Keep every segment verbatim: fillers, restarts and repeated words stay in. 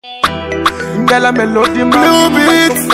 Nyala melody man, blue beat.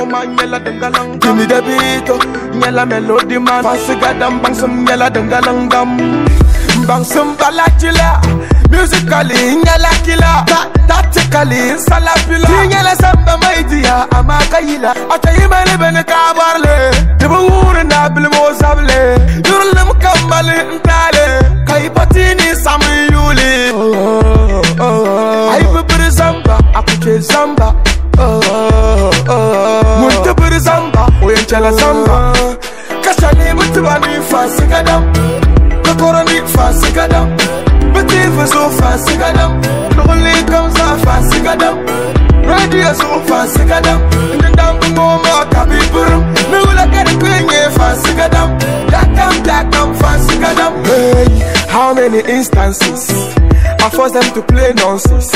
Give me the beat. Nyala melody man, fasigadam bang some nyala dengalangam, bang some balachila. Musically, nyala killer. Tactically, salapila. Nyala samba maidia, amakayila. Atayima lebene kabarle. Tibu na bilmo sable. Yurlem kamale ntale. Kaipatini sami yuli. Oh oh oh. Aibu beri zamba, akuche zamba. Oh oh oh. Muntu beri zamba, oyenchala zamba. Kashani mutubani fasigadam. Kakorani fasigadam. But if it's so fast, sigadam. Lonely comes out fast, sigadam. Radio so fast, sigadam. In the damn moment, kabi burum. Me will get it going, yeah, fast, sigadam. Black and black and fast, sigadam. Hey, how many instances I force them to play nonsense?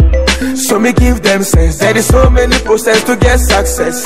So me give them sense. There is so many process to get success.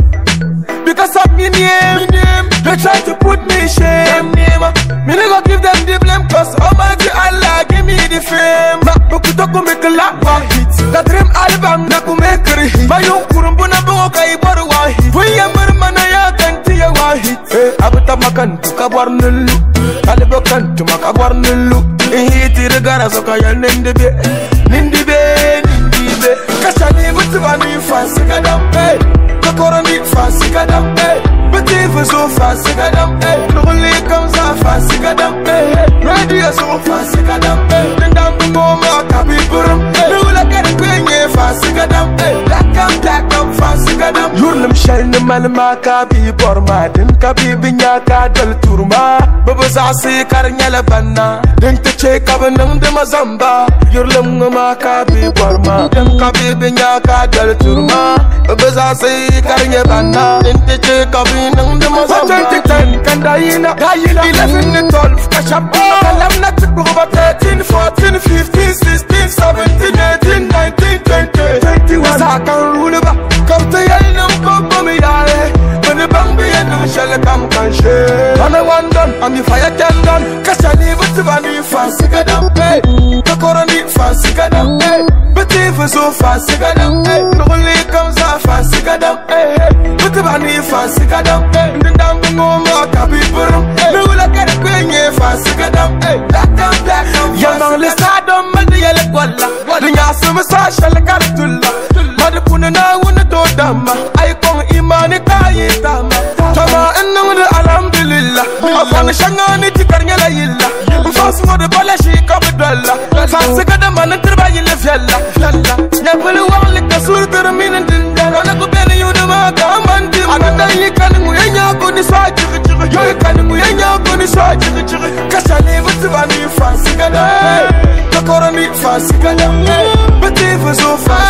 Because of me name, they try to put me in shame. Me never give them the blame, cause Almighty Allah give me the fame. Bakutoko make a lot one hit. The dream album naku make a hit. Bayong kurumbuna bungoka ibaru one hit. Vuya murmana ya kanti ya one hit. Abuta makantu kabar nulu. Alibo kantu makabar nulu. Ihiti regara soka ya nindibe. Nindibe, nindibe. Kashani mutubani fasigadam. Kakorani fasigadam. But if it's so fast, sigadam, eh. Lonely comes out fast, sigadam, eh. Radio so fast, sigadam, eh. Then down the moment, kabi burum, eh. No like it going, yeah, fast, sigadam, eh. Black and black and fast, sigadam. Yurlem shine malma kabi borma, den kabi binyaka del turma. Bubbles I see karnyala banna, den te check abanam de mazamba. Yurlem ma kabi borma, den kabi binyaka del turma. Bubbles I see karnyala banna, den te check abi. twenty ten, Kandayina, eleven to twelve, Kashapa, Kalamna took over thirteen, fourteen, fifteen, sixteen, seventeen, eighteen, nineteen, twenty, twenty-one. I can rule about, come to your number, Bummy, when the Bambi and the shell come can share. On the one done, on the fire can done, Kashani, but the Bani Fasigadam, pay, the Korani Fasigadam, pay, but if it's so fast, Sigadam, pay, no only comes out Fasigadam, pay, but the Bani Fasigadam. The damn moment, kabi burum. Me will get it going, yeah, fast, sigadam. Black and black and fast. Young let's start on Monday, yellow walla. The yasum sasha, the caratula. Madapuna na wuna do dama. I come imani kaye dama. Tama and no the alhamdulillah. I found the shangani tikarnyala yilla. Fast mo the bala she come dalla. Fast sigadam and triba yilla fiella. Ya pulu wali kasur termin and dinda. Ana ko bene you the maga mandi. Ananda yikani mu yenya ko ni sa jigi jigi. Yo yikani mu yenya ko ni sa jigi jigi. Kashani mutibani fast sigadam. Kakorani fast sigadam. But if so fast.